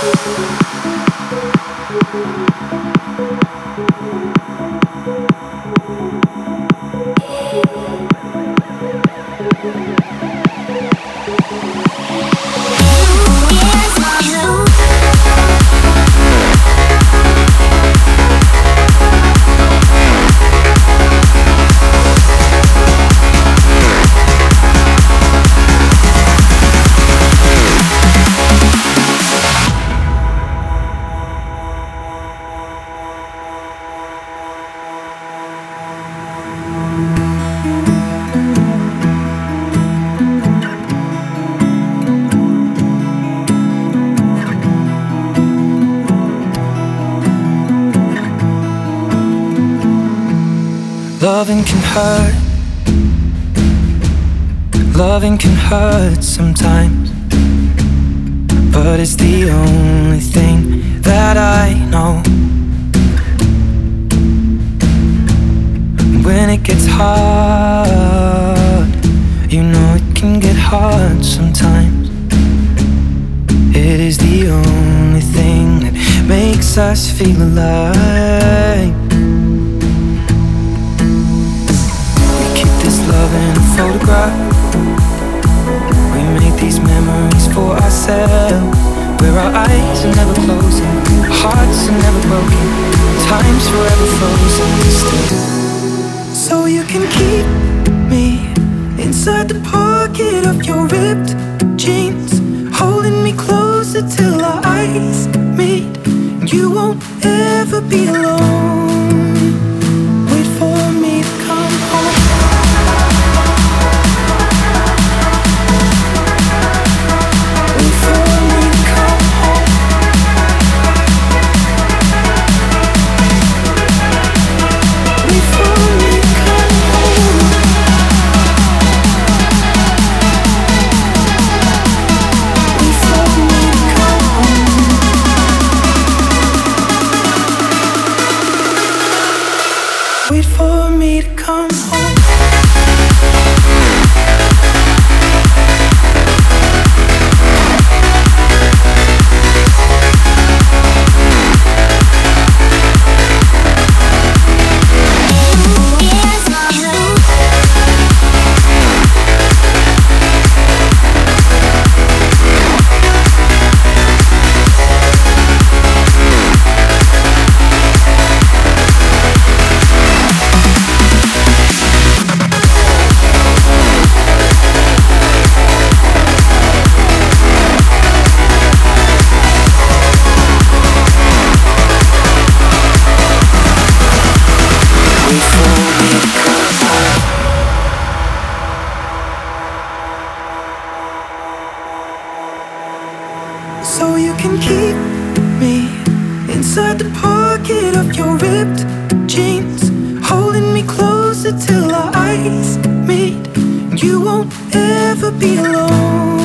Loving can hurt. Loving can hurt sometimes, but it's the only thing that I know. When it gets hard, you know it can get hard sometimes. It is the only thing that makes us feel alive. Love in a photograph. We make these memories for ourselves, where our eyes are never closing, our hearts are never broken, time's forever frozen still. So you can keep me inside the pocket of your ripped jeans, holding me closer till our eyes meet. You won't ever be alone. Wait for me to come home. Wait for me to come home. So you can keep me inside the pocket of your ripped jeans, holding me closer till our eyes meet. You won't ever be alone.